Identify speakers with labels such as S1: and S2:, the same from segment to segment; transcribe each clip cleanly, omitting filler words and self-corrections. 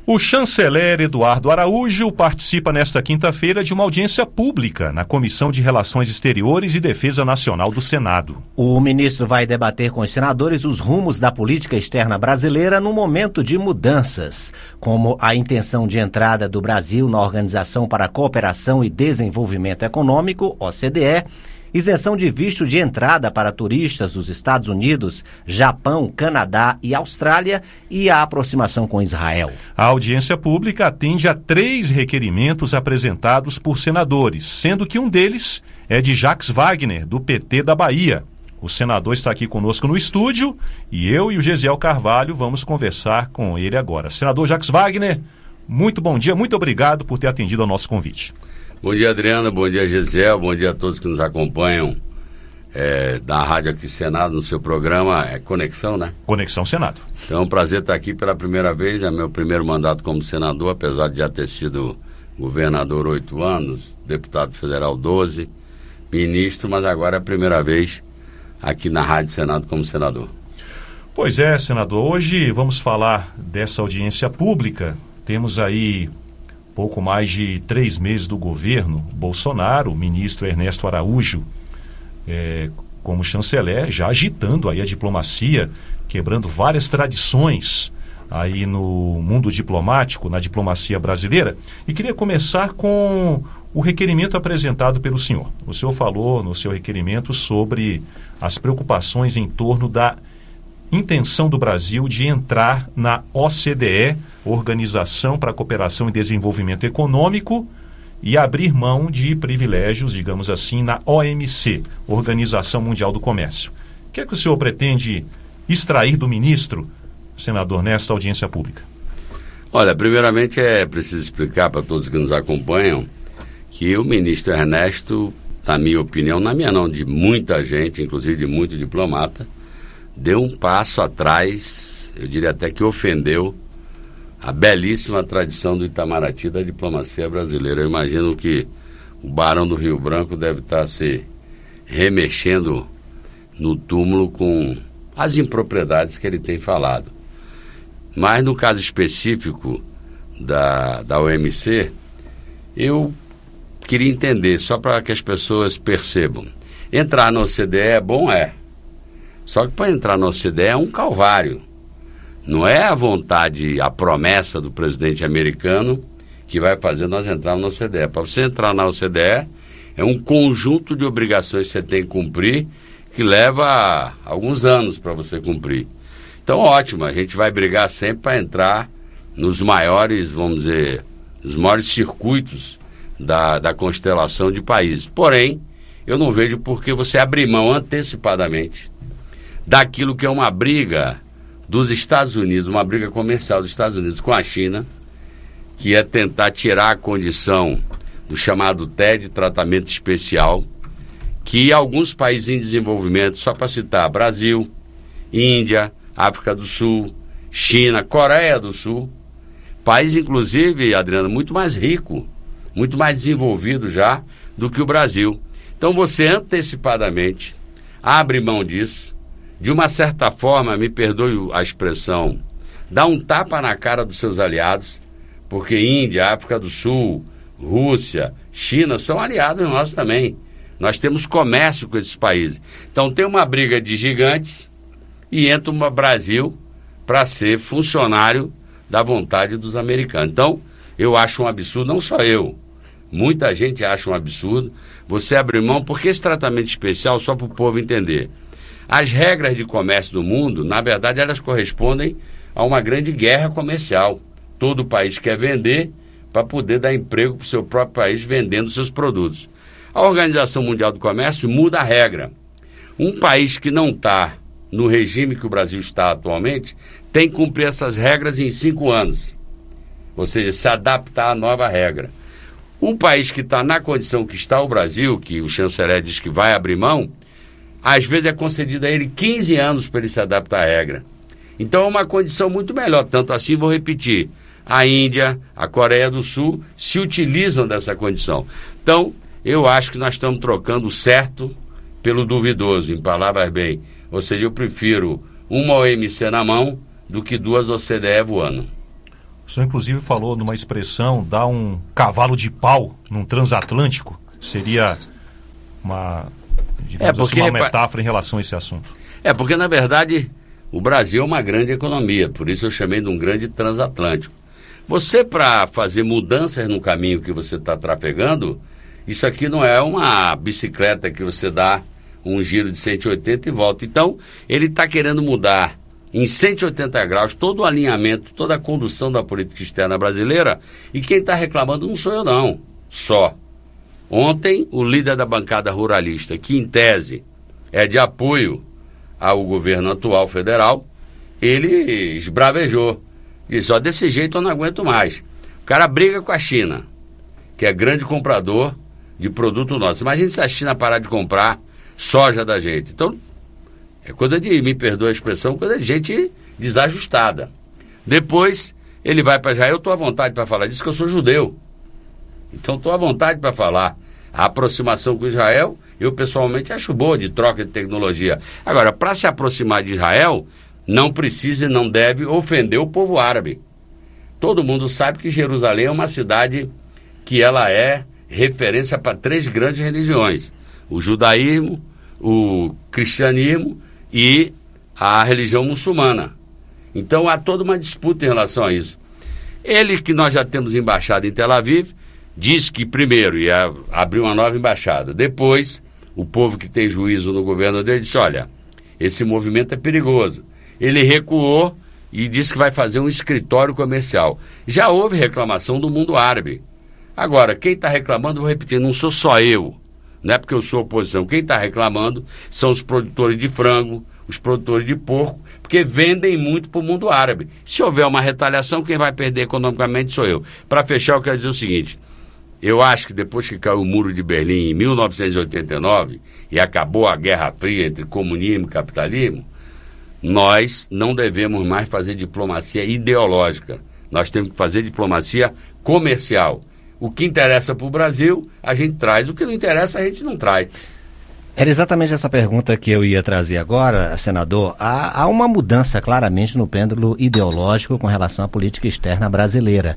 S1: O chanceler Eduardo Araújo participa nesta quinta-feira de uma audiência pública na Comissão de Relações Exteriores e Defesa Nacional do Senado.
S2: O ministro vai debater com os senadores os rumos da política externa brasileira no momento de mudanças, como a intenção de entrada do Brasil na Organização para a Cooperação e Desenvolvimento Econômico, OCDE, isenção de visto de entrada para turistas dos Estados Unidos, Japão, Canadá e Austrália e a aproximação com Israel.
S1: A audiência pública atende a 3 requerimentos apresentados por senadores, sendo que um deles é de Jacques Wagner, do PT da Bahia. O senador está aqui conosco no estúdio e eu e o Gesiel Carvalho vamos conversar com ele agora. Senador Jacques Wagner, muito bom dia, muito obrigado por ter atendido ao nosso convite.
S3: Bom dia, Adriana, bom dia, Gesiel, bom dia a todos que nos acompanham da Rádio aqui Senado, no seu programa Conexão, né?
S1: Conexão Senado.
S3: Então é um prazer estar aqui pela primeira vez, é meu primeiro mandato como senador, apesar de já ter sido governador 8 anos, deputado federal 12, ministro, mas agora é a primeira vez aqui na Rádio Senado como senador.
S1: Pois é, senador, hoje vamos falar dessa audiência pública. Temos aí pouco mais de 3 meses do governo Bolsonaro, o ministro Ernesto Araújo, como chanceler, já agitando aí a diplomacia, quebrando várias tradições aí no mundo diplomático, na diplomacia brasileira. E queria começar com o requerimento apresentado pelo senhor. O senhor falou no seu requerimento sobre as preocupações em torno da intenção do Brasil de entrar na OCDE, Organização para a Cooperação e Desenvolvimento Econômico, e abrir mão de privilégios, digamos assim, na OMC, Organização Mundial do Comércio. O que é que o senhor pretende extrair do ministro, senador, nesta audiência pública?
S3: Olha, primeiramente é preciso explicar para todos que nos acompanham que o ministro Ernesto, na minha opinião, na minha não, de muita gente, inclusive de muito diplomata, deu um passo atrás, eu diria até que ofendeu a belíssima tradição do Itamaraty da diplomacia brasileira. Eu imagino que o Barão do Rio Branco deve estar se remexendo no túmulo com as impropriedades que ele tem falado. Mas no caso específico da OMC, eu queria entender, só para que as pessoas percebam. Entrar na OCDE é bom? É. Só que para entrar na OCDE é um calvário. Não é a vontade, a promessa do presidente americano que vai fazer nós entrarmos na OCDE. Para você entrar na OCDE, é um conjunto de obrigações que você tem que cumprir, que leva alguns anos para você cumprir. Então, ótimo, a gente vai brigar sempre para entrar nos maiores, vamos dizer, nos maiores circuitos da constelação de países. Porém, eu não vejo por que você abrir mão antecipadamente daquilo que é uma briga dos Estados Unidos, uma briga comercial dos Estados Unidos com a China, que é tentar tirar a condição do chamado TED, tratamento especial, que alguns países em desenvolvimento, só para citar, Brasil, Índia, África do Sul, China, Coreia do Sul, país inclusive, Adriano, muito mais rico, muito mais desenvolvido já do que o Brasil. Então você antecipadamente abre mão disso, de uma certa forma, me perdoe a expressão, dá um tapa na cara dos seus aliados, porque Índia, África do Sul, Rússia, China são aliados nossos também. Nós temos comércio com esses países. Então tem uma briga de gigantes e entra o Brasil para ser funcionário da vontade dos americanos. Então eu acho um absurdo, não só eu, muita gente acha um absurdo você abrir mão, porque esse tratamento especial, só para o povo entender, as regras de comércio do mundo, na verdade, elas correspondem a uma grande guerra comercial. Todo país quer vender para poder dar emprego para o seu próprio país vendendo seus produtos. A Organização Mundial do Comércio muda a regra. Um país que não está no regime que o Brasil está atualmente tem que cumprir essas regras em 5 anos. Ou seja, se adaptar à nova regra. O país que está na condição que está o Brasil, que o chanceler diz que vai abrir mão, às vezes é concedido a ele 15 anos para ele se adaptar à regra. Então é uma condição muito melhor. Tanto assim, vou repetir, a Índia, a Coreia do Sul se utilizam dessa condição. Então, eu acho que nós estamos trocando o certo pelo duvidoso, em palavras bem. Ou seja, eu prefiro uma OMC na mão do que 2 OCDE voando.
S1: O senhor, inclusive, falou numa expressão, dar um cavalo de pau num transatlântico. Seria uma metáfora em relação a esse assunto.
S3: Porque, na verdade, o Brasil é uma grande economia, por isso eu chamei de um grande transatlântico. Você, para fazer mudanças no caminho que você está trafegando, isso aqui não é uma bicicleta que você dá um giro de 180 e volta. Então, ele está querendo mudar em 180 graus todo o alinhamento, toda a condução da política externa brasileira, e quem está reclamando não sou eu não, só. Ontem, o líder da bancada ruralista, que em tese é de apoio ao governo atual federal, ele esbravejou. Disse, desse jeito eu não aguento mais. O cara briga com a China, que é grande comprador de produto nosso. Imagina se a China parar de comprar soja da gente. Então, é coisa de, me perdoa a expressão, coisa de gente desajustada. Depois, ele vai para Israel, eu estou à vontade para falar disso, que eu sou judeu. Então, estou à vontade para falar. A aproximação com Israel, eu pessoalmente acho boa, de troca de tecnologia. Agora, para se aproximar de Israel, não precisa e não deve ofender o povo árabe. Todo mundo sabe que Jerusalém é uma cidade que ela é referência para 3 grandes religiões. O judaísmo, o cristianismo e a religião muçulmana. Então há toda uma disputa em relação a isso. Ele, que nós já temos embaixada em Tel Aviv, disse que primeiro ia abrir uma nova embaixada. Depois, o povo que tem juízo no governo dele disse, olha, esse movimento é perigoso. Ele recuou e disse que vai fazer um escritório comercial. Já houve reclamação do mundo árabe. Agora, quem está reclamando, vou repetir, não sou só eu, não é porque eu sou oposição. Quem está reclamando são os produtores de frango, os produtores de porco, porque vendem muito para o mundo árabe. Se houver uma retaliação, quem vai perder economicamente sou eu. Para fechar, eu quero dizer o seguinte, eu acho que depois que caiu o Muro de Berlim em 1989 e acabou a Guerra Fria entre comunismo e capitalismo, nós não devemos mais fazer diplomacia ideológica. Nós temos que fazer diplomacia comercial. O que interessa para o Brasil, a gente traz. O que não interessa, a gente não traz.
S2: Era exatamente essa pergunta que eu ia trazer agora, senador. Há uma mudança claramente no pêndulo ideológico com relação à política externa brasileira.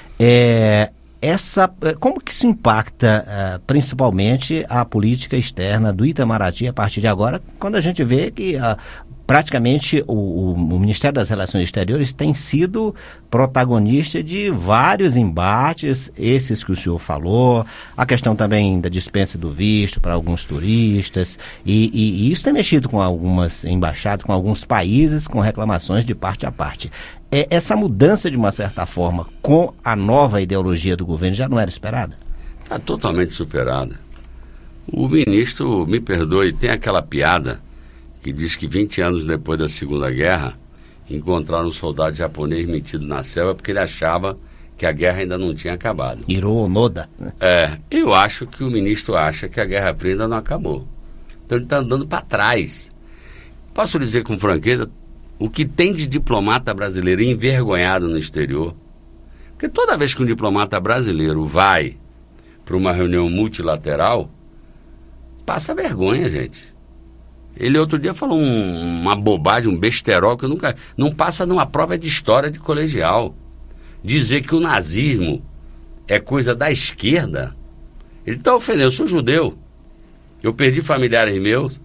S2: Como que se impacta principalmente a política externa do Itamaraty a partir de agora, quando a gente vê que praticamente o Ministério das Relações Exteriores tem sido protagonista de vários embates, esses que o senhor falou, a questão também da dispensa do visto para alguns turistas, e isso tem mexido com algumas embaixadas, com alguns países, com reclamações de parte a parte. Essa mudança, de uma certa forma, com a nova ideologia do governo, já não era esperada?
S3: Está totalmente superada. O ministro, me perdoe, tem aquela piada que diz que 20 anos depois da Segunda Guerra, encontraram um soldado japonês metido na selva porque ele achava que a guerra ainda não tinha acabado.
S2: Hiroo Onoda.
S3: Eu acho que o ministro acha que a Guerra Fria ainda não acabou. Então ele está andando para trás. Posso dizer com franqueza, o que tem de diplomata brasileiro envergonhado no exterior? Porque toda vez que um diplomata brasileiro vai para uma reunião multilateral, passa vergonha, gente. Ele outro dia falou uma bobagem, um besterol, que eu nunca... Não passa numa prova de história de colegial. Dizer que o nazismo é coisa da esquerda. Ele está ofendendo. Eu sou judeu. Eu perdi familiares meus,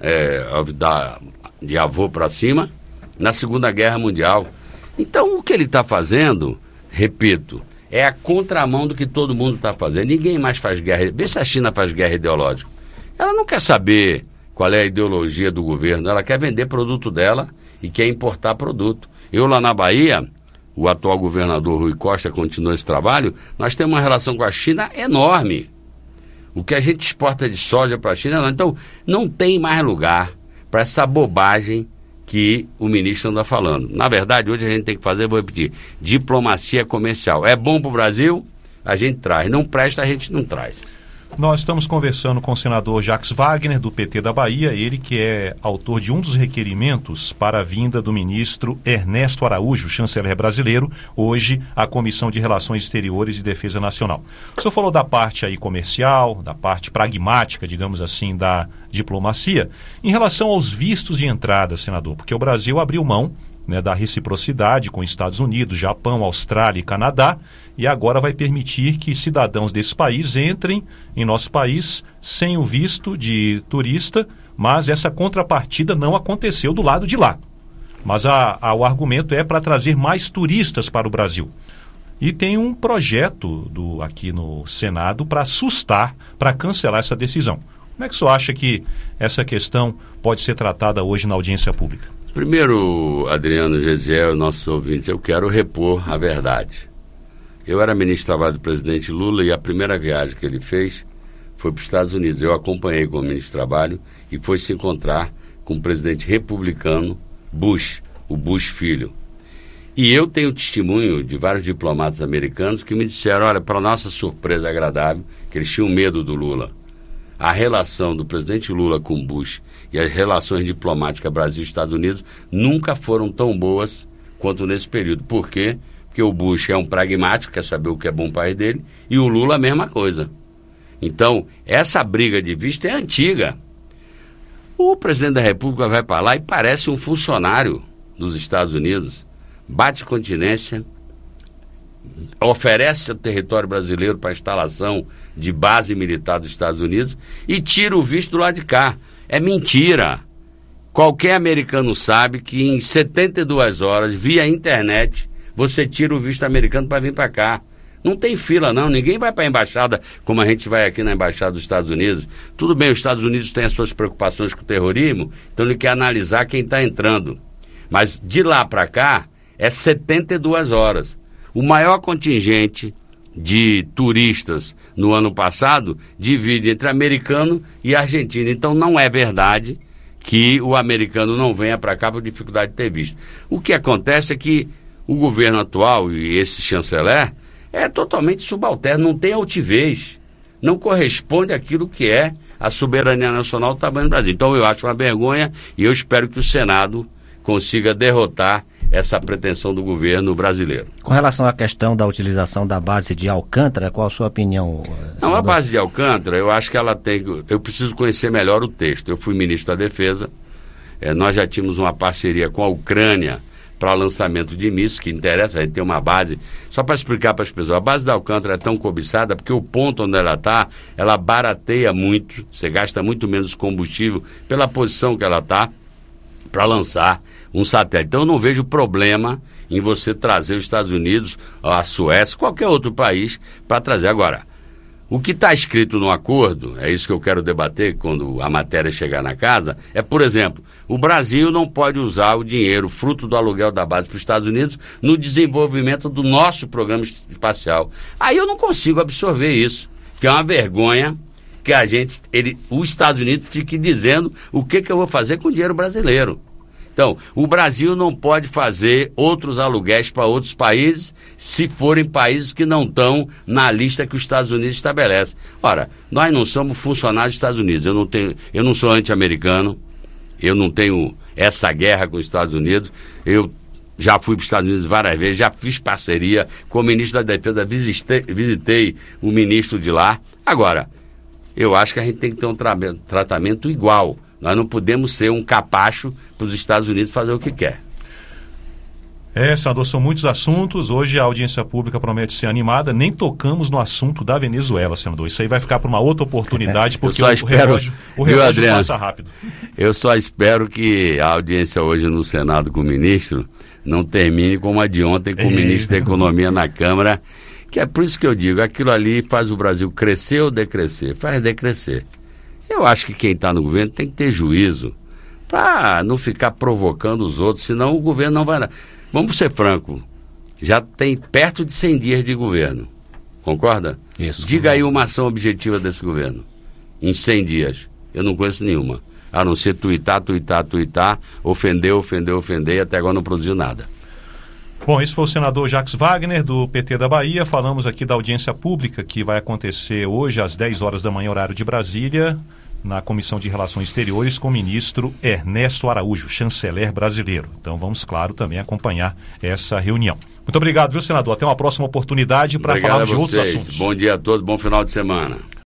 S3: de avô para cima, na Segunda Guerra Mundial. Então, o que ele está fazendo, repito, é a contramão do que todo mundo está fazendo. Ninguém mais faz guerra. Vê se a China faz guerra ideológica. Ela não quer saber qual é a ideologia do governo. Ela quer vender produto dela e quer importar produto. Eu lá na Bahia, o atual governador Rui Costa continua esse trabalho, nós temos uma relação com a China enorme. O que a gente exporta de soja para a China, não. Então, não tem mais lugar para essa bobagem que o ministro anda falando. Na verdade, hoje a gente tem que fazer, vou repetir, diplomacia comercial. É bom para o Brasil, a gente traz. Não presta, a gente não traz.
S1: Nós estamos conversando com o senador Jacques Wagner, do PT da Bahia, ele que é autor de um dos requerimentos para a vinda do ministro Ernesto Araújo, chanceler brasileiro, hoje à Comissão de Relações Exteriores e Defesa Nacional. O senhor falou da parte aí comercial, da parte pragmática, digamos assim, da diplomacia. Em relação aos vistos de entrada, senador, porque o Brasil abriu mão né, da reciprocidade com Estados Unidos, Japão, Austrália e Canadá, e agora vai permitir que cidadãos desses países entrem em nosso país sem o visto de turista, mas essa contrapartida não aconteceu do lado de lá. Mas o argumento é para trazer mais turistas para o Brasil. E tem um projeto aqui no Senado para assustar, para cancelar essa decisão. Como é que o senhor acha que essa questão pode ser tratada hoje na audiência pública?
S3: Primeiro, Adriano, Gesiel, nossos ouvintes, eu quero repor a verdade. Eu era ministro de Trabalho do presidente Lula e a primeira viagem que ele fez foi para os Estados Unidos. Eu acompanhei como ministro de Trabalho e foi se encontrar com o presidente republicano Bush, o Bush filho. E eu tenho testemunho de vários diplomatas americanos que me disseram, olha, para nossa surpresa agradável, que eles tinham medo do Lula. A relação do presidente Lula com Bush e as relações diplomáticas Brasil e Estados Unidos nunca foram tão boas quanto nesse período. Por quê? Porque o Bush é um pragmático, quer saber o que é bom para o país dele, e o Lula a mesma coisa. Então, essa briga de visto é antiga. O presidente da República vai para lá e parece um funcionário dos Estados Unidos, bate continência, oferece o território brasileiro para a instalação de base militar dos Estados Unidos e tira o visto do lado de cá. É mentira. Qualquer americano sabe que em 72 horas, via internet, você tira o visto americano para vir para cá. Não tem fila não, ninguém vai para a embaixada como a gente vai aqui na embaixada dos Estados Unidos. Tudo bem, os Estados Unidos têm as suas preocupações com o terrorismo, então ele quer analisar quem está entrando. Mas de lá para cá é 72 horas. O maior contingente de turistas no ano passado divide entre americano e argentino. Então não é verdade que o americano não venha para cá por dificuldade de ter visto. O que acontece é que o governo atual e esse chanceler é totalmente subalterno, não tem altivez, não corresponde àquilo que é a soberania nacional do tamanho do Brasil. Então eu acho uma vergonha e eu espero que o Senado consiga derrotar essa pretensão do governo brasileiro.
S2: Com relação à questão da utilização da base de Alcântara, qual a sua opinião?
S3: Não, a base de Alcântara, eu acho que ela tem... Eu preciso conhecer melhor o texto. Eu fui ministro da Defesa, nós já tínhamos uma parceria com a Ucrânia para lançamento de mísseis, que interessa, a gente tem uma base... Só para explicar para as pessoas, a base da Alcântara é tão cobiçada porque o ponto onde ela está, ela barateia muito, você gasta muito menos combustível pela posição que ela está para lançar um satélite. Então eu não vejo problema em você trazer os Estados Unidos, a Suécia, qualquer outro país para trazer. Agora, o que está escrito no acordo, é isso que eu quero debater quando a matéria chegar na casa, é, por exemplo, o Brasil não pode usar o dinheiro fruto do aluguel da base para os Estados Unidos no desenvolvimento do nosso programa espacial. Aí eu não consigo absorver isso, que é uma vergonha que os Estados Unidos fiquem dizendo o que eu vou fazer com o dinheiro brasileiro. Então, o Brasil não pode fazer outros aluguéis para outros países se forem países que não estão na lista que os Estados Unidos estabelece. Ora, nós não somos funcionários dos Estados Unidos. Eu não sou anti-americano, eu não tenho essa guerra com os Estados Unidos. Eu já fui para os Estados Unidos várias vezes, já fiz parceria com o ministro da Defesa, visitei o ministro de lá. Agora, eu acho que a gente tem que ter um tratamento igual. Nós não podemos ser um capacho para os Estados Unidos fazer o que quer.
S1: Senador, são muitos assuntos. Hoje a audiência pública promete ser animada. Nem tocamos no assunto da Venezuela, senador. Isso aí vai ficar para uma outra oportunidade, porque o relógio passa rápido.
S3: Eu só espero que a audiência hoje no Senado com o ministro não termine como a de ontem com o ministro da Economia na Câmara, que é por isso que eu digo, aquilo ali faz o Brasil crescer ou decrescer? Faz decrescer. Eu acho que quem está no governo tem que ter juízo para não ficar provocando os outros, senão o governo não vai... Vamos ser francos, já tem perto de 100 dias de governo, concorda?
S2: Isso.
S3: Diga aí uma ação objetiva desse governo, em 100 dias. Eu não conheço nenhuma, a não ser tuitar, ofender, e até agora não produziu nada.
S1: Bom, esse foi o senador Jacques Wagner, do PT da Bahia. Falamos aqui da audiência pública que vai acontecer hoje às 10 horas da manhã, horário de Brasília, na Comissão de Relações Exteriores, com o ministro Ernesto Araújo, chanceler brasileiro. Então vamos, claro, também acompanhar essa reunião. Muito obrigado, viu, senador? Até uma próxima oportunidade para falarmos de outros assuntos.
S3: Bom dia a todos, bom final de semana.